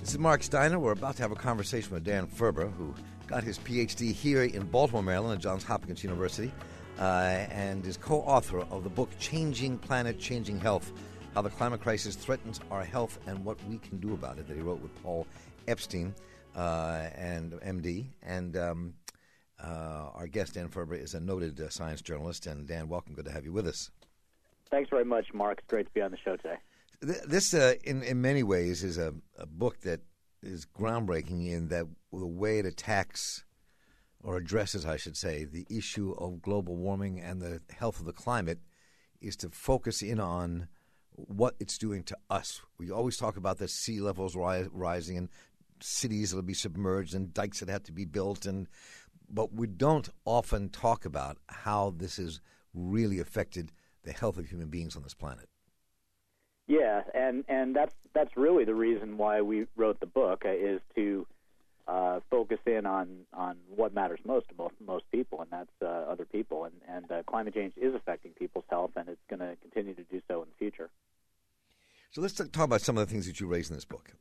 This is Mark Steiner. We're about to have a conversation with Dan Ferber, who got his Ph.D. here in Baltimore, Maryland at Johns Hopkins University, and is co-author of the book Changing Planet, Changing Health, How the Climate Crisis Threatens Our Health and What We Can Do About It, that he wrote with Paul Epstein, and MD. And our guest, Dan Ferber, is a noted science journalist. And Dan, welcome. Good to have you with us. Thanks very much, Mark. It's great to be on the show today. This, in many ways, is a book that is groundbreaking in that the way it attacks, or addresses, I should say, the issue of global warming and the health of the climate is to focus in on what it's doing to us. We always talk about the sea levels rising and cities that will be submerged and dikes that have to be built, but we don't often talk about how this has really affected the health of human beings on this planet. Yeah, and that's really the reason why we wrote the book, is to focus in on what matters most to most people, and that's other people. And climate change is affecting people's health, and it's going to continue to do so in the future. So let's talk about some of the things that you raise in this book.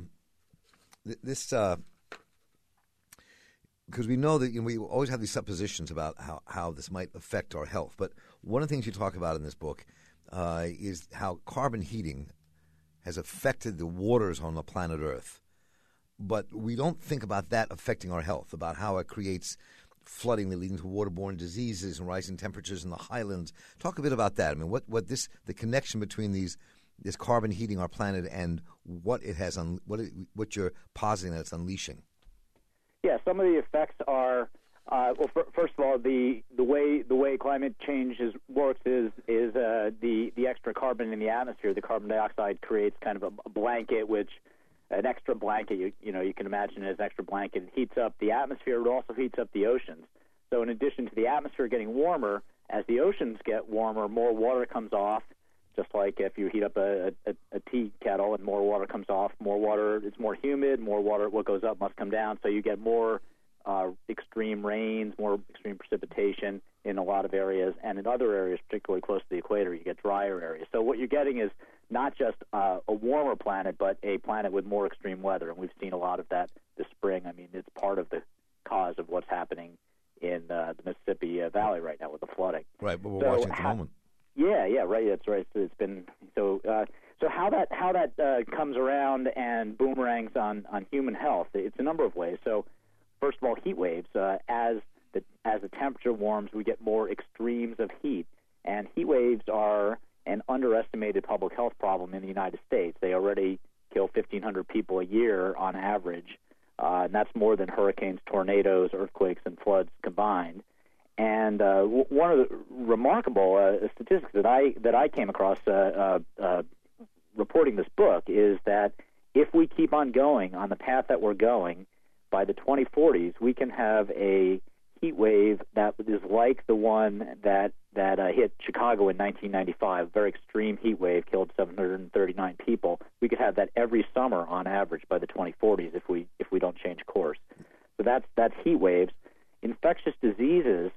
Because we know that we always have these suppositions about how this might affect our health. But one of the things you talk about in this book is how carbon heating has affected the waters on the planet Earth. But we don't think about that affecting our health, about how it creates flooding that leading to waterborne diseases and rising temperatures in the highlands. Talk a bit about that. I mean, the connection between this carbon heating our planet and what it has what you're positing that it's unleashing. Yeah, some of the effects are first of all, the way climate change works is the extra carbon in the atmosphere. The carbon dioxide creates kind of a blanket, an extra blanket. You can imagine it as an extra blanket. It heats up the atmosphere. It also heats up the oceans. So in addition to the atmosphere getting warmer, as the oceans get warmer, more water comes off. Just like if you heat up a tea kettle and more water comes off, it's more humid, more water, what goes up must come down, so you get more extreme rains, more extreme precipitation in a lot of areas, and in other areas, particularly close to the equator, you get drier areas. So what you're getting is not just a warmer planet, but a planet with more extreme weather, and we've seen a lot of that this spring. I mean, it's part of the cause of what's happening in the Mississippi Valley right now with the flooding. Right, but we're watching at the moment. Yeah, right. That's right. So it's been so how that comes around and boomerangs on human health. It's a number of ways. So first of all, heat waves. As the temperature warms, we get more extremes of heat, and heat waves are an underestimated public health problem in the United States. They already kill 1,500 people a year on average, and that's more than hurricanes, tornadoes, earthquakes, and floods combined. And one of the remarkable statistics that I came across reporting this book is that if we keep on going on the path that we're going, by the 2040s, we can have a heat wave that is like the one that hit Chicago in 1995. A very extreme heat wave, killed 739 people. We could have that every summer on average by the 2040s if we don't change course. So that's heat waves. Infectious diseases.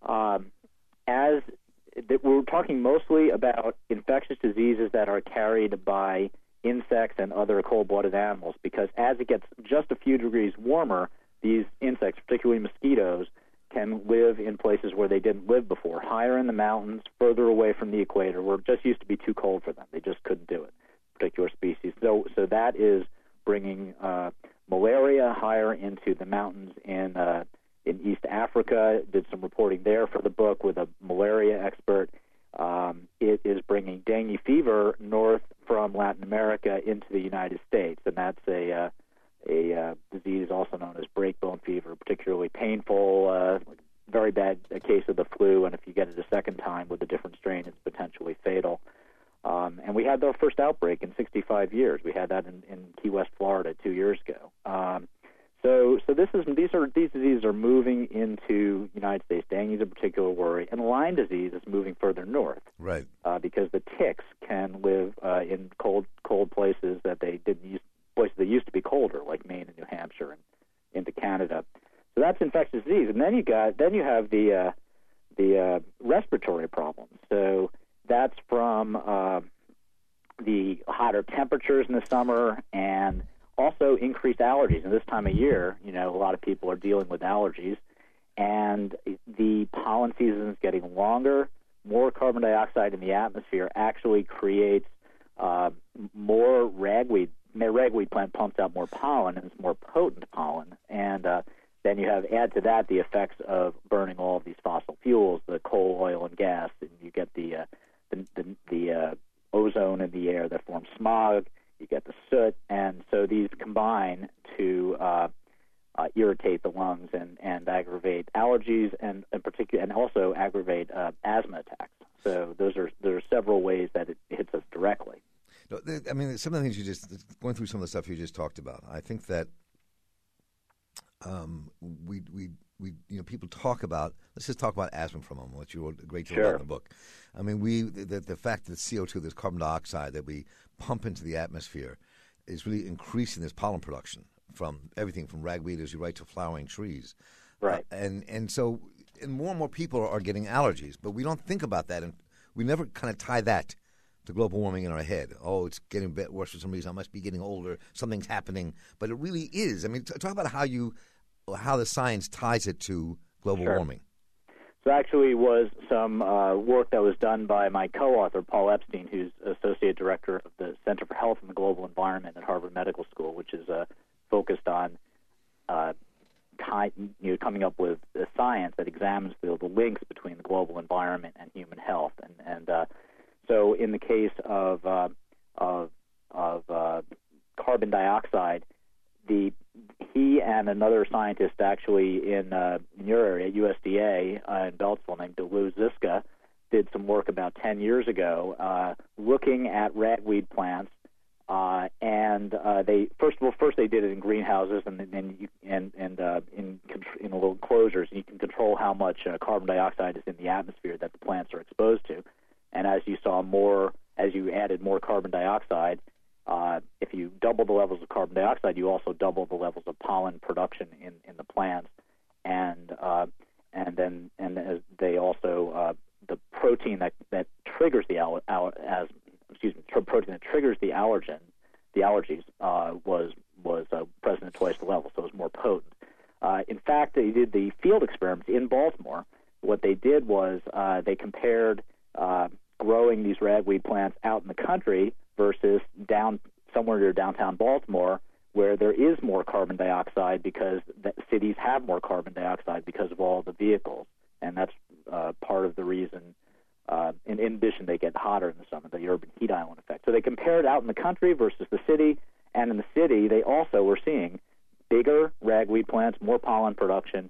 We're talking mostly about infectious diseases that are carried by insects and other cold-blooded animals, because as it gets just a few degrees warmer, these insects, particularly mosquitoes, can live in places where they didn't live before, higher in the mountains, further away from the equator, where it just used to be too cold for them. They just couldn't do it, particular species. So that is bringing malaria higher into the mountains in East Africa. Did some reporting there for the book with a malaria expert. It is bringing dengue fever north from Latin America into the United States, and that's a disease also known as breakbone fever, particularly painful, very bad case of the flu, and if you get it a second time with a different strain, it's potentially fatal. And we had our first outbreak in 65 years. We had that in Key West, Florida, 2 years ago. So these diseases are moving into the United States. Dengue is a particular worry, and Lyme disease is moving further north. Right. Because the ticks can live in cold places that places that used to be colder, like Maine and New Hampshire, and into Canada. So that's infectious disease, and then you have the respiratory problems. So that's from the hotter temperatures in the summer and also increased allergies. And this time of year, a lot of people are dealing with allergies, and the pollen season is getting longer. More carbon dioxide in the atmosphere actually creates more ragweed. The ragweed plant pumps out more pollen, and it's more potent pollen. And then you add to that the effects of burning all of these fossil fuels, the coal, oil, and gas, and you get the ozone in the air that forms smog. You get the soot, and so these combine to irritate the lungs and aggravate allergies, and also aggravate asthma attacks. So there are several ways that it hits us directly. No, I mean, some of the things going through some of the stuff you just talked about, I think that people talk about. Let's just talk about asthma for a moment, which you wrote a great deal about in the book. I mean, the fact that CO2, this carbon dioxide that we pump into the atmosphere, is really increasing this pollen production from everything from ragweed, as you write, to flowering trees. Right. And so more and more people are getting allergies, but we don't think about that, and we never kind of tie that to global warming in our head. Oh, it's getting a bit worse for some reason. I must be getting older. Something's happening. But it really is. I mean, talk about how the science ties it to global warming. So actually was some work that was done by my co-author, Paul Epstein, who's Associate Director of the Center for Health and the Global Environment at Harvard Medical School, which is focused on coming up with a science that examines the links between the global environment and human health. And so in the case of carbon dioxide, he and another scientist actually in your area, USDA, in Beltsville, named Lou Ziska, did some work about 10 years ago looking at ragweed plants. And they first they did it in greenhouses and in little enclosures. And you can control how much carbon dioxide is in the atmosphere that the plants are exposed to. And as you added more carbon dioxide, if you double the levels of carbon dioxide, you also double the levels of pollen production in the plants, and then they also the protein that triggers the protein that triggers the allergies was present at twice the level, so it was more potent. In fact, they did the field experiments in Baltimore. What they did was they compared growing these ragweed plants out in the country versus somewhere near downtown Baltimore, where there is more carbon dioxide because cities have more carbon dioxide because of all the vehicles, and that's part of the reason. In addition, they get hotter in the summer, the urban heat island effect. So they compared out in the country versus the city, and in the city, they also were seeing bigger ragweed plants, more pollen production,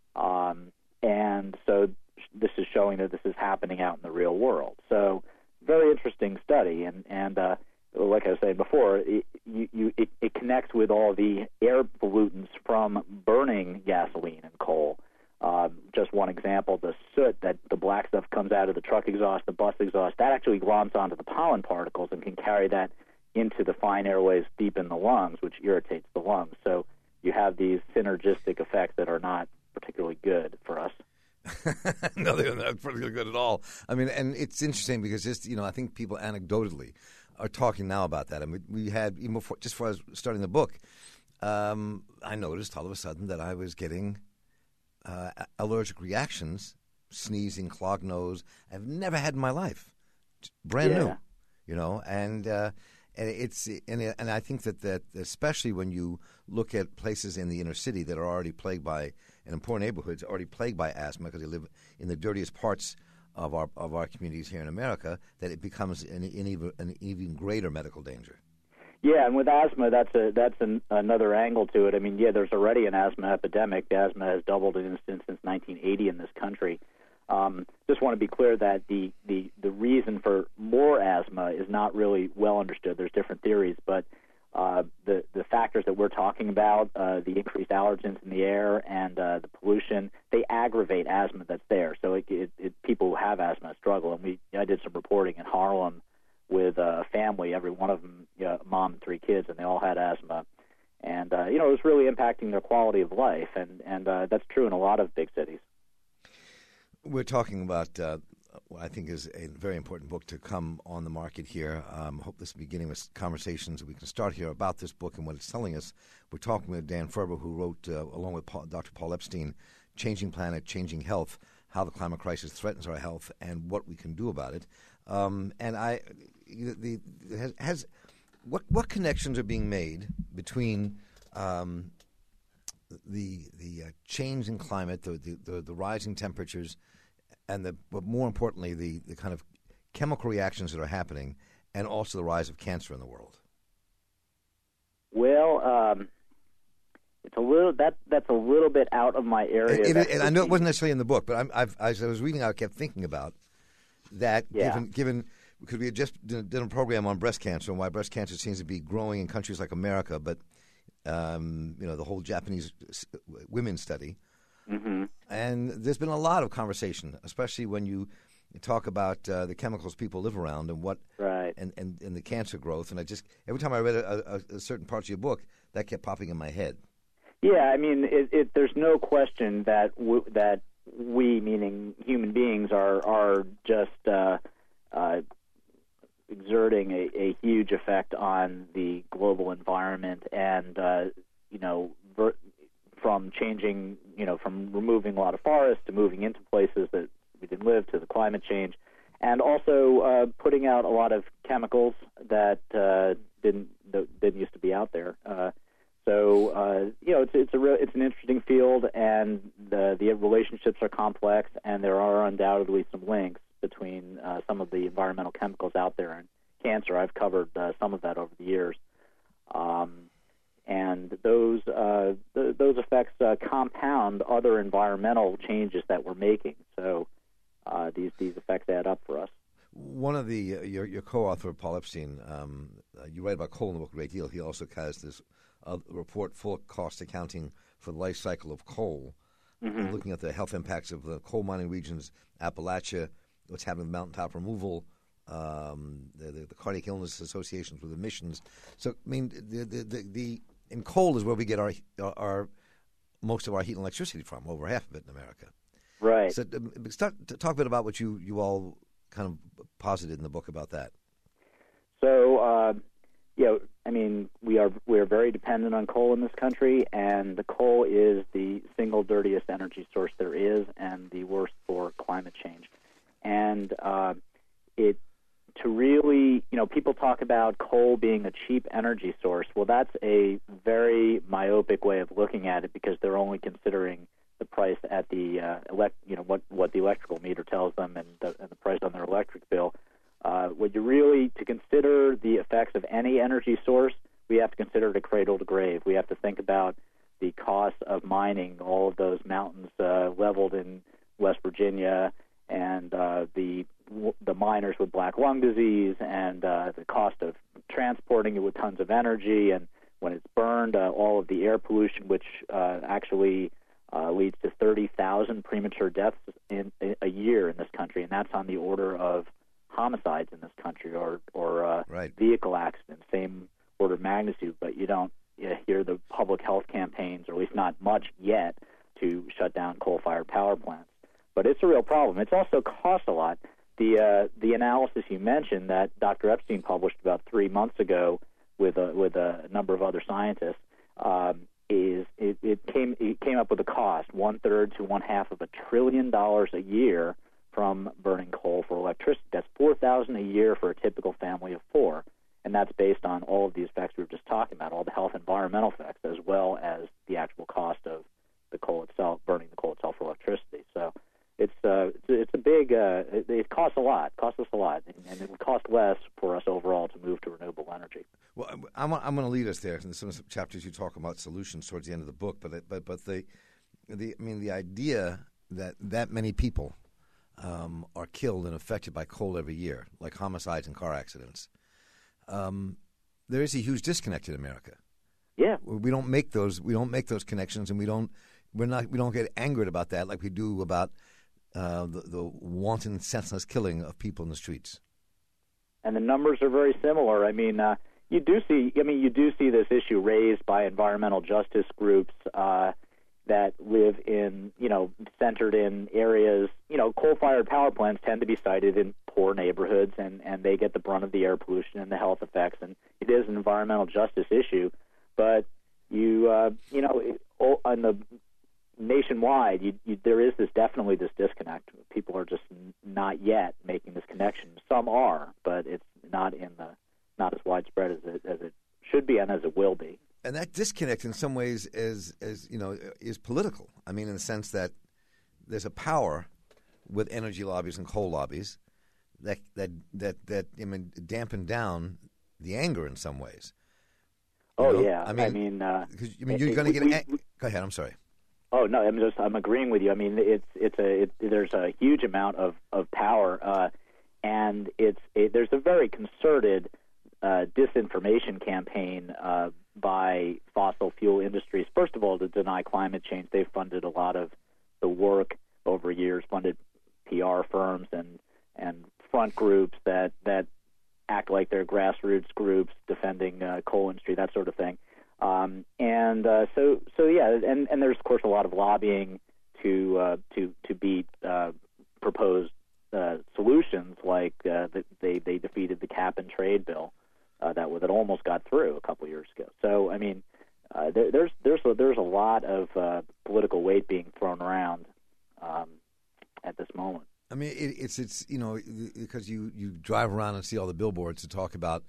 and so this is showing that this is happening out in the real world. So very interesting study, and like I was saying before, it connects with all the air pollutants from burning gasoline and coal. Just one example, the soot, that the black stuff comes out of the truck exhaust, the bus exhaust, that actually gloms onto the pollen particles and can carry that into the fine airways deep in the lungs, which irritates the lungs. So you have these synergistic effects that are not particularly good for us. No, they're not particularly good at all. I mean, and it's interesting because I think people anecdotally are talking now about that. I mean, we had, even before I was starting the book, I noticed all of a sudden that I was getting allergic reactions, sneezing, clogged nose. I've never had in my life. Brand new, and I think that especially when you look at places in the inner city that are already plagued by, and important neighborhoods already plagued by asthma because they live in the dirtiest parts of our communities here in America, that it becomes an even greater medical danger. Yeah, and with asthma, that's another angle to it. I mean, there's already an asthma epidemic. The asthma has doubled in incidence since 1980 in this country. Just want to be clear that the reason for more asthma is not really well understood. There's different theories, but the factors that we're talking about, the increased allergens in the air and the pollution, they aggravate asthma that's there. So people who have asthma struggle. And I did some reporting in Harlem with a family, every one of them, mom and 3 kids, and they all had asthma. And, it was really impacting their quality of life, and that's true in a lot of big cities. We're talking about what I think is a very important book to come on the market here. I hope this is beginning with conversations that we can start here about this book and what it's telling us. We're talking with Dan Ferber, who wrote, along with Dr. Paul Epstein, Changing Planet, Changing Health, How the Climate Crisis Threatens Our Health and What We Can Do About It. What connections are being made between the change in climate, the rising temperatures, and but more importantly, the kind of chemical reactions that are happening, and also the rise of cancer in the world? Well, it's a little that's a little bit out of my area. And I know it wasn't necessarily in the book, but as I was reading, I kept thinking about that. Yeah. Given because we had just did a program on breast cancer and why breast cancer seems to be growing in countries like America, but the whole Japanese women study. Mm-hmm. And there's been a lot of conversation, especially when you talk about the chemicals people live around and what, right, and the cancer growth. And I just every time I read a certain parts of your book, that kept popping in my head. Yeah, I mean, there's no question that we, meaning human beings, are just exerting a huge effect on the global environment, and from changing, from removing a lot of forests to moving into places that we didn't live, to the climate change, and also putting out a lot of chemicals that didn't used to be out there. It's an interesting field, and the relationships are complex, and there are undoubtedly some links between some of the environmental chemicals out there and cancer. I've covered some of that over the years, and those effects compound other environmental changes that we're making. So these effects add up for us. One of your co-author, Paul Epstein, you write about coal in the book a great deal. He also has this report, Full Cost Accounting for the Life Cycle of Coal, mm-hmm. looking at the health impacts of the coal mining regions, Appalachia, what's happening with mountaintop removal, the cardiac illness associations with emissions. So, I mean, in coal is where we get our most of our heat and electricity from, over half of it in America. Right. So, start to talk a bit about what you all kind of posited in the book about that. So, I mean, we're very dependent on coal in this country, and the coal is the single dirtiest energy source there is, and the worst for climate change. And people talk about coal being a cheap energy source. Well, that's a very myopic way of looking at it, because they're only considering the price at the what the electrical meter tells them, and the price on their electric bill. Would you really, to consider the effects of any energy source, we have to consider the cradle to grave. We have to think about the cost of mining all of those mountains leveled in West Virginia, and the miners with black lung disease, and the cost of transporting it with tons of energy, and when it's burned, all of the air pollution, which actually leads to 30,000 premature deaths in a year in this country, and that's on the order of homicides in this country, or right. Vehicle accidents, same order of magnitude. But you don't hear the public health campaigns, or at least not much yet, to shut down coal-fired power plants. But it's a real problem. It's also cost a lot. The analysis you mentioned that Dr. Epstein published about 3 months ago with a number of other scientists it came up with a cost 1/3 to 1/2 of $1 trillion a year from burning coal for electricity. That's $4,000 a year for a typical family of 4, and that's based on all of the effects we were just talking about, all the health environmental effects, as well as the actual cost of the coal itself, burning the coal itself for electricity. So it's a big it costs a lot, costs us a lot, and it would cost less for us overall to move to renewable energy. Well, I'm going to lead us there. In some of the chapters you talk about solutions towards the end of the book, but the idea that many people are killed and affected by coal every year, like homicides and car accidents. There is a huge disconnect in America. Yeah, we don't make those connections, and we don't get angered about that like we do about the wanton, senseless killing of people in the streets. And the numbers are very similar. I mean, you do see this issue raised by environmental justice groups that live in, centered in areas, coal-fired power plants tend to be sited in poor neighborhoods, and they get the brunt of the air pollution and the health effects, and it is an environmental justice issue. But on the nationwide, there is definitely this disconnect. People are just not yet making this connection. Some are, but it's not as widespread as it should be and as it will be. And that disconnect, in some ways, is political. I mean, in the sense that there's a power with energy lobbies and coal lobbies that dampen down the anger in some ways. Yeah. I mean, you're going to get. Go ahead. I'm sorry. Oh no, I'm agreeing with you. I mean, there's a huge amount of power, and there's a very concerted disinformation campaign by fossil fuel industries. First of all, to deny climate change, they've funded a lot of the work over years, funded PR firms and front groups that act like they're grassroots groups defending coal industry, that sort of thing. And there's of course a lot of lobbying to beat proposed solutions, like they defeated the cap and trade bill that almost got through a couple years ago. So I mean, there's a lot of political weight being thrown around at this moment. I mean, it's because you drive around and see all the billboards to talk about.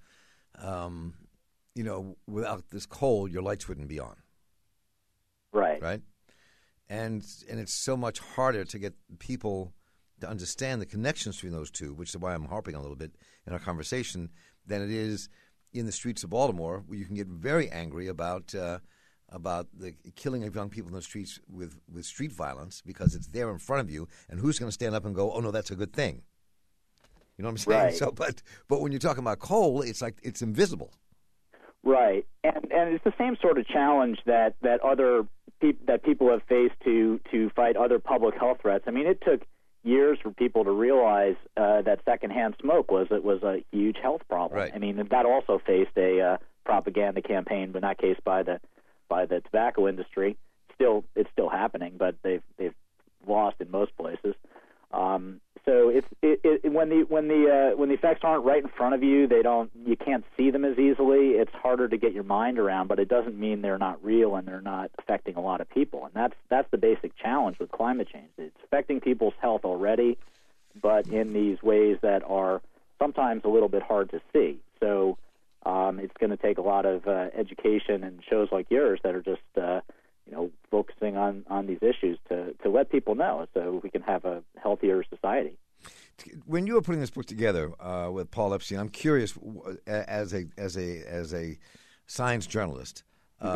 Without this coal, your lights wouldn't be on. Right. And it's so much harder to get people to understand the connections between those two, which is why I'm harping a little bit in our conversation, than it is in the streets of Baltimore, where you can get very angry about the killing of young people in the streets with street violence because it's there in front of you, and who's going to stand up and go, oh, no, that's a good thing? You know what I'm saying? Right. So, but when you're talking about coal, it's like it's invisible. Right, and it's the same sort of challenge that people have faced to fight other public health threats. I mean, it took years for people to realize that secondhand smoke was a huge health problem. Right. I mean, that also faced a propaganda campaign, but in that case by the tobacco industry. It's still happening, but they've lost in most places. So when the effects aren't right in front of you, you can't see them as easily. It's harder to get your mind around, but it doesn't mean they're not real and they're not affecting a lot of people. And that's the basic challenge with climate change. It's affecting people's health already, but in these ways that are sometimes a little bit hard to see. So it's going to take a lot of education and shows like yours that are just focusing on these issues to let people know, so we can have a healthier society. When you were putting this book together with Paul Epstein, I'm curious, as a science journalist,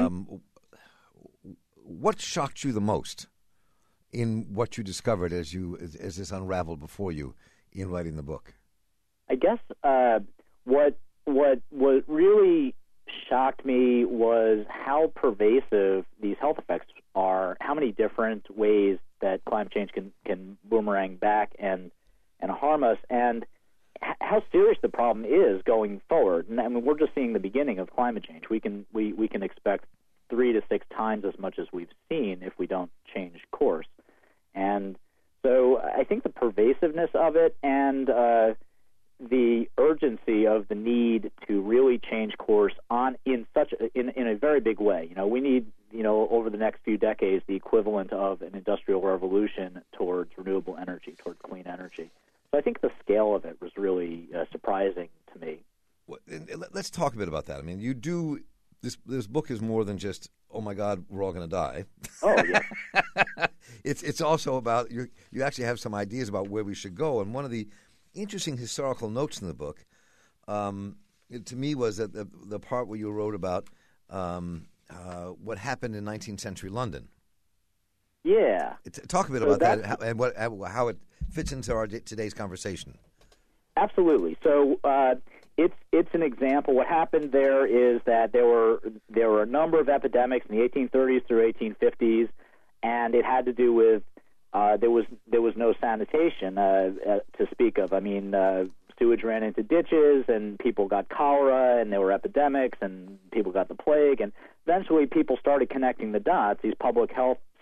what shocked you the most in what you discovered as this unraveled before you in writing the book? I guess what really shocked me was how pervasive these health effects are, how many different ways that climate change can boomerang back and harm us, and how serious the problem is going forward. And I mean, we're just seeing the beginning of climate change. We can expect 3 to 6 times as much as we've seen if we don't change course. And so I think the pervasiveness of it and the urgency of the need to really change course in a very big way. We need, over the next few decades, the equivalent of an industrial revolution towards renewable energy, towards clean energy. So I think the scale of it was really surprising to me. Well, let's talk a bit about that. I mean, you do this book is more than just, oh my God, we're all going to die. Oh yeah. It's also about you actually have some ideas about where we should go, and one of the interesting historical notes in the book, to me, was that the part where you wrote about what happened in 19th century London. Yeah. Talk a bit about that and how it fits into our today's conversation. Absolutely. So it's an example. What happened there is that there were a number of epidemics in the 1830s through 1850s, and it had to do with there was no sanitation to speak of. I mean, sewage ran into ditches, and people got cholera, and there were epidemics, and people got the plague, and eventually people started connecting the dots. These public health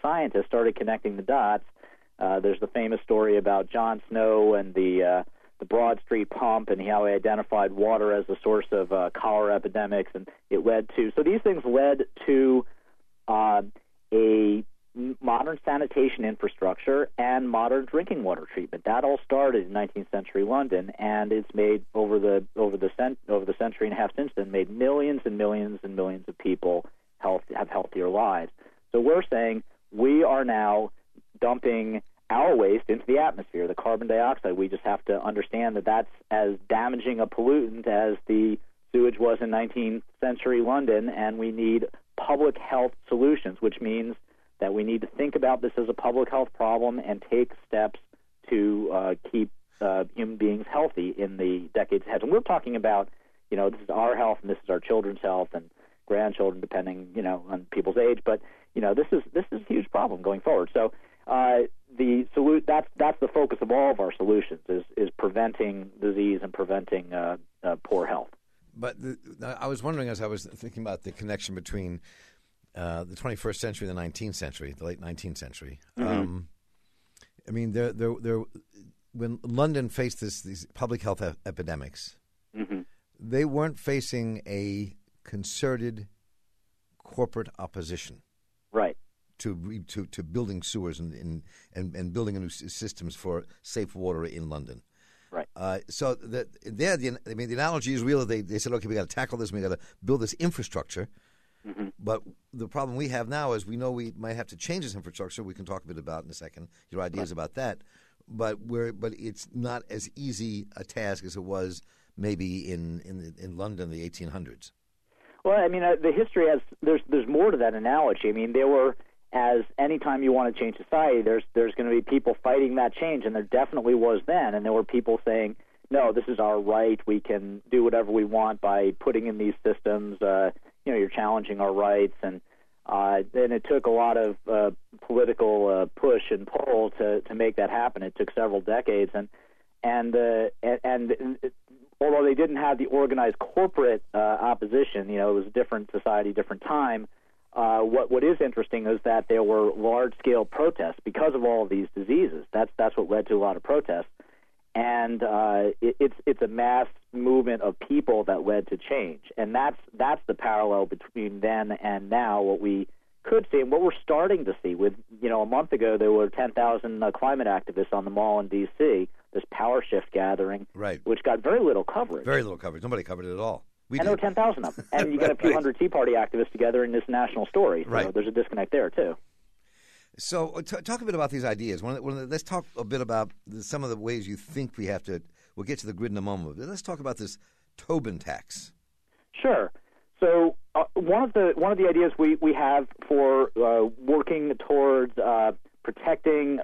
scientists started connecting the dots. There's the famous story about John Snow and the Broad Street pump and how he identified water as the source of cholera epidemics, and it led to. So these things led to a modern sanitation infrastructure and modern drinking water treatment. That all started in 19th century London, and it's made over the century and a half since then, made millions and millions and millions of people have healthier lives. So we're saying we are now dumping our waste into the atmosphere, the carbon dioxide. We just have to understand that that's as damaging a pollutant as the sewage was in 19th century London, and we need public health solutions, which means that we need to think about this as a public health problem and take steps to keep human beings healthy in the decades ahead. And we're talking about, this is our health and this is our children's health and grandchildren, depending, on people's age. But, this is a huge problem going forward. So that's the focus of all of our solutions is preventing disease and preventing poor health. But I was wondering, as I was thinking about the connection between the 21st century and the 19th century, the late 19th century. Mm-hmm. I mean, when London faced these public health epidemics, mm-hmm. they weren't facing a concerted corporate opposition, right, to building sewers and building new systems for safe water in London. Right. So the analogy is real. They said, okay, we got to tackle this. We got to build this infrastructure. Mm-hmm. But the problem we have now is we know we might have to change this infrastructure. We can talk a bit about in a second your ideas about that. But it's not as easy a task as it was maybe in London in the 1800s. Well, I mean, the history has there's more to that analogy. I mean, there were, as any time you want to change society, there's going to be people fighting that change, and there definitely was then. And there were people saying, no, this is our right. We can do whatever we want by putting in these systems. You're challenging our rights, and it took a lot of political push and pull to make that happen. It took several decades, and although they didn't have the organized corporate opposition, it was a different society, different time. What is interesting is that there were large-scale protests because of all of these diseases. That's what led to a lot of protests. And it's a mass movement of people that led to change, and that's the parallel between then and now. What we could see, and what we're starting to see, with a month ago there were 10,000 climate activists on the Mall in D.C. This Power Shift gathering, right, which got very little coverage. Very little coverage. Nobody covered it at all. There were 10,000 of them, and you got a few hundred Tea Party activists together in this national story. So right. There's a disconnect there too. So talk a bit about these ideas. Let's talk a bit about some of the ways you think we have to. We'll get to the grid in a moment. Let's talk about this Tobin tax. Sure. So one of the ideas we have for working towards protecting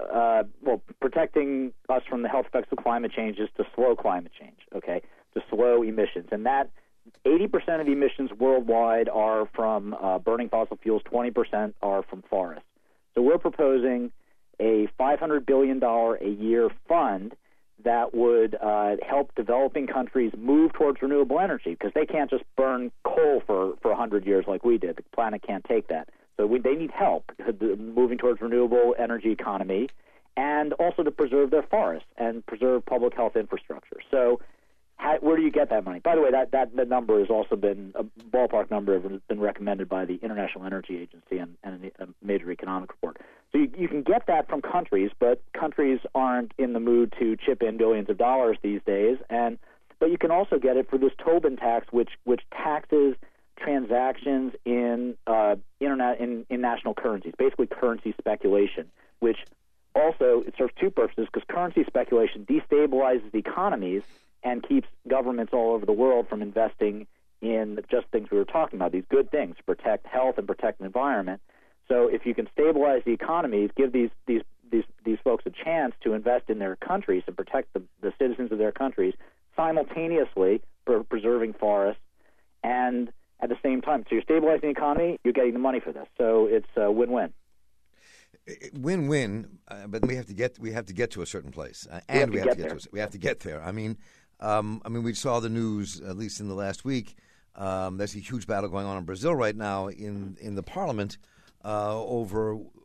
us from the health effects of climate change is to slow climate change. Okay, to slow emissions, and that 80% of the emissions worldwide are from burning fossil fuels. 20% are from forests. So we're proposing a $500 billion a year fund that would help developing countries move towards renewable energy, because they can't just burn coal for 100 years like we did. The planet can't take that. So they need help moving towards renewable energy economy, and also to preserve their forests and preserve public health infrastructure. So where do you get that money? By the way, that number has also been a ballpark number has been recommended by the International Energy Agency and a major economic report. So you can get that from countries, but countries aren't in the mood to chip in billions of dollars these days. But you can also get it for this Tobin tax, which taxes transactions in national currencies, basically currency speculation, which also it serves two purposes, because currency speculation destabilizes the economies and keeps governments all over the world from investing in just things we were talking about, these good things, to protect health and protect the environment. So if you can stabilize the economies, give these folks a chance to invest in their countries and protect the citizens of their countries, simultaneously preserving forests, and at the same time. So you're stabilizing the economy, you're getting the money for this. So it's a win-win. Win-win, but we have to get to a certain place, and we have to get there. I mean, we saw the news, at least in the last week. There's a huge battle going on in Brazil right now in the parliament over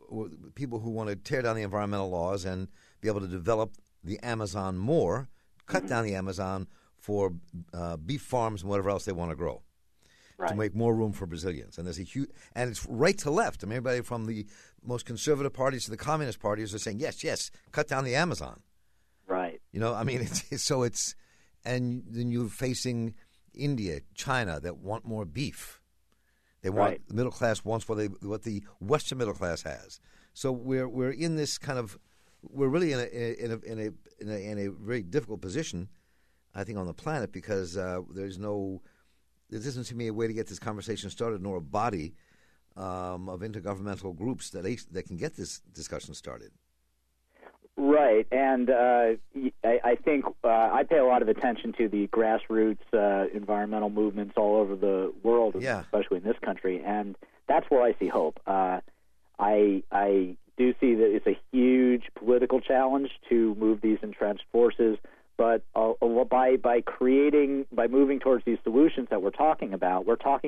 people who want to tear down the environmental laws and be able to develop the Amazon more, cut down the Amazon for beef farms and whatever else they want to grow, to make more room for Brazilians. And there's a huge, and it's right to left. I mean, everybody from the most conservative parties to the communist parties are saying, yes, cut down the Amazon. Right. You know, I mean, and then you're facing India, China that want more beef. They want the middle class wants what the Western middle class has. So we're in this kind of, we're really in a very difficult position, I think, on the planet, because there doesn't seem to be a way to get this conversation started, nor a body of intergovernmental groups that can get this discussion started. Right, and I think I pay a lot of attention to the grassroots environmental movements all over the world, especially in this country, and that's where I see hope. I do see that it's a huge political challenge to move these entrenched forces, but by moving towards these solutions that we're talking about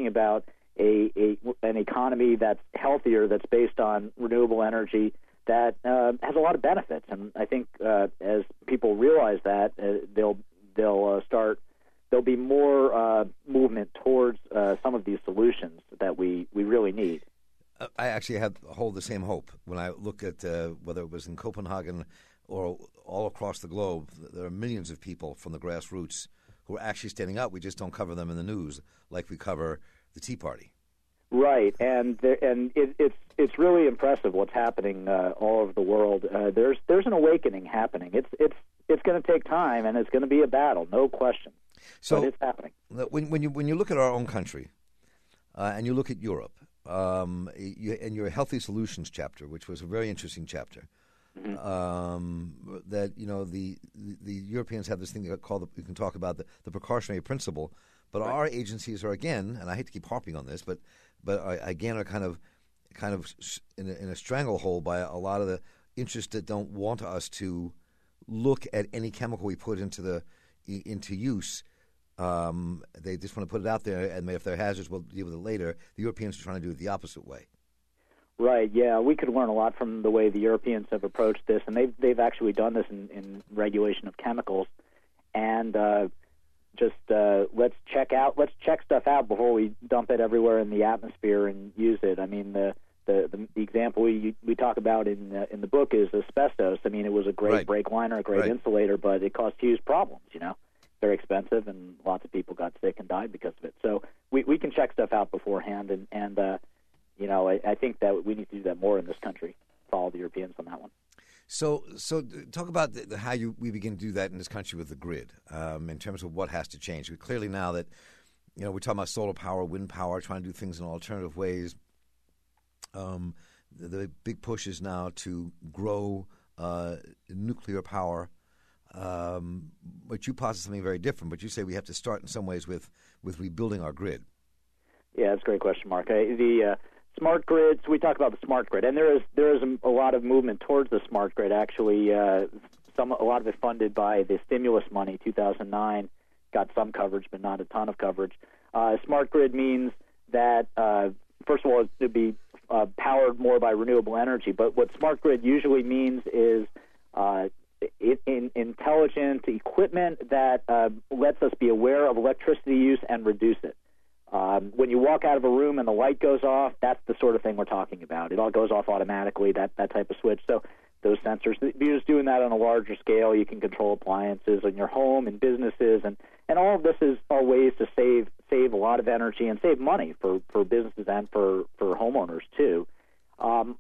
an economy that's healthier, that's based on renewable energy, that has a lot of benefits, and I think as people realize that, there'll be more movement towards some of these solutions that we really need. I actually hold the same hope when I look at whether it was in Copenhagen or all across the globe. There are millions of people from the grassroots who are actually standing up. We just don't cover them in the news like we cover the Tea Party. Right, and it's really impressive what's happening all over the world. There's an awakening happening. It's going to take time, and it's going to be a battle, no question. So but it's happening. When you look at our own country, and you look at Europe, and your Healthy Solutions chapter, which was a very interesting chapter, that the Europeans have this thing called you can talk about the precautionary principle, but our agencies are, again, and I hate to keep harping on this, but again are kind of in a stranglehold by a lot of the interests that don't want us to look at any chemical we put into use. They just want to put it out there, and if they're hazards, we'll deal with it later. The Europeans are trying to do it the opposite way. Right. Yeah, we could learn a lot from the way the Europeans have approached this, and they've actually done this in regulation of chemicals, and let's check stuff out before we dump it everywhere in the atmosphere and use it. I mean, the example we talk about in the book is asbestos. I mean, it was a great brake liner, a great insulator, but it caused huge problems. Very expensive, and lots of people got sick and died because of it. So we can check stuff out beforehand, and I think that we need to do that more in this country. Follow the Europeans on that one. So talk about how we begin to do that in this country with the grid, in terms of what has to change. Clearly now that, we're talking about solar power, wind power, trying to do things in alternative ways. The big push is now to grow nuclear power. But you posit something very different. But you say we have to start in some ways with rebuilding our grid. Yeah, that's a great question, Mark. The smart grids, we talk about the smart grid, and there is a lot of movement towards the smart grid. Actually, a lot of it funded by the stimulus money. 2009 got some coverage, but not a ton of coverage. Smart grid means that first of all, it would be powered more by renewable energy. But what smart grid usually means is intelligent equipment that lets us be aware of electricity use and reduce it. When you walk out of a room and the light goes off, that's the sort of thing we're talking about. It all goes off automatically, that type of switch. So those sensors, you're just doing that on a larger scale. You can control appliances in your home and businesses, and all of this are ways to save a lot of energy and save money for businesses and for homeowners too. On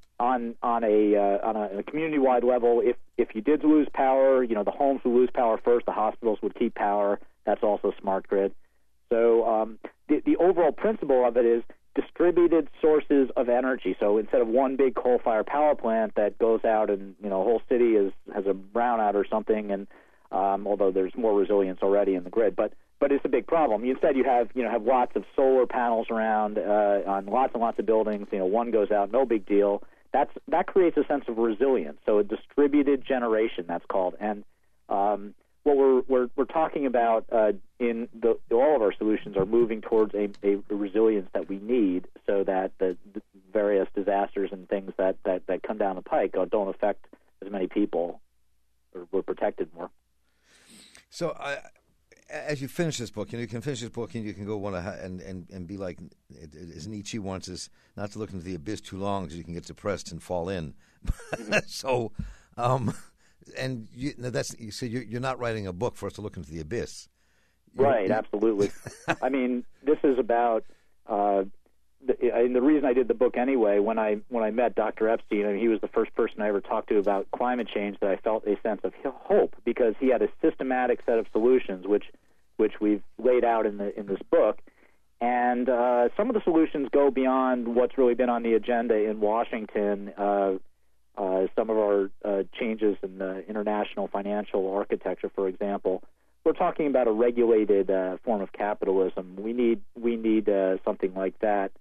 a community-wide level, if you did lose power, the homes would lose power first, the hospitals would keep power. That's also smart grid. So the overall principle of it is distributed sources of energy. So instead of one big coal-fired power plant that goes out and a whole city has a brownout or something, and although there's more resilience already in the grid, but it's a big problem. Instead, you have lots of solar panels around on lots and lots of buildings. One goes out, no big deal. That creates a sense of resilience. So a distributed generation, that's called, and what we're talking about in all of our solutions are moving towards a resilience that we need, so that the various disasters and things that down the pike don't affect as many people, or we're protected more. So, as you finish this book, you can finish this book and you can go and be like, as Nietzsche wants us, not to look into the abyss too long because you can get depressed and fall in. So, and you said you're not writing a book for us to look into the abyss. Right, absolutely. I mean, this is about the reason I did the book anyway. When I met Dr. Epstein, I mean, he was the first person I ever talked to about climate change that I felt a sense of hope, because he had a systematic set of solutions, which we've laid out in this book. And some of the solutions go beyond what's really been on the agenda in Washington. Some of our changes in the international financial architecture, for example. We're talking about a regulated form of capitalism. We need something like that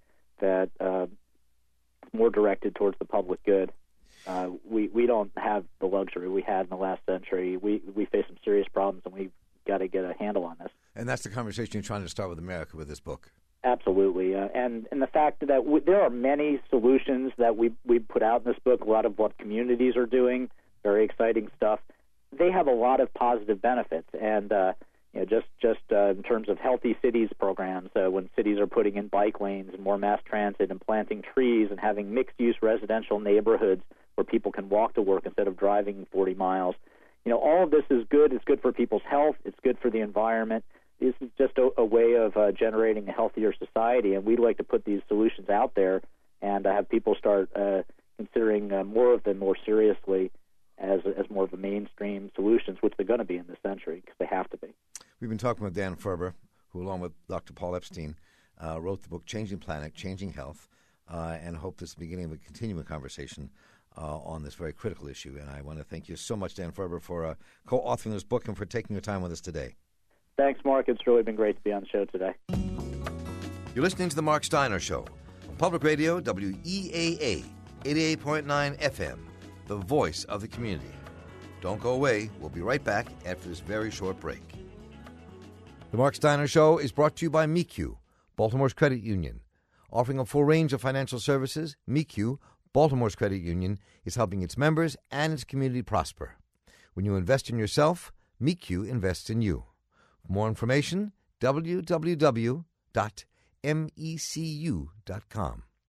more directed towards the public good. We don't have the luxury we had in the last century. We face some serious problems, and we've got to get a handle on this. And that's the conversation you're trying to start with America with this book. Absolutely, and the fact that there are many solutions that we put out in this book. A lot of what communities are doing, very exciting stuff. They have a lot of positive benefits, and just in terms of healthy cities programs, when cities are putting in bike lanes and more mass transit and planting trees and having mixed-use residential neighborhoods where people can walk to work instead of driving 40 miles. All of this is good. It's good for people's health. It's good for the environment. This is just a way of generating a healthier society, and we'd like to put these solutions out there and have people start considering more of them more seriously as more of the mainstream solutions, which they're going to be in this century, because they have to be. We've been talking with Dan Ferber, who, along with Dr. Paul Epstein, wrote the book Changing Planet, Changing Health, and hope this is the beginning of a continuing conversation on this very critical issue. And I want to thank you so much, Dan Ferber, for co-authoring this book and for taking your time with us today. Thanks, Mark. It's really been great to be on the show today. You're listening to The Mark Steiner Show on Public Radio, WEAA, 88.9 FM, the voice of the community. Don't go away. We'll be right back after this very short break. The Mark Steiner Show is brought to you by MECU, Baltimore's credit union. Offering a full range of financial services, MECU, Baltimore's credit union, is helping its members and its community prosper. When you invest in yourself, MECU invests in you. For more information, www.mecu.com.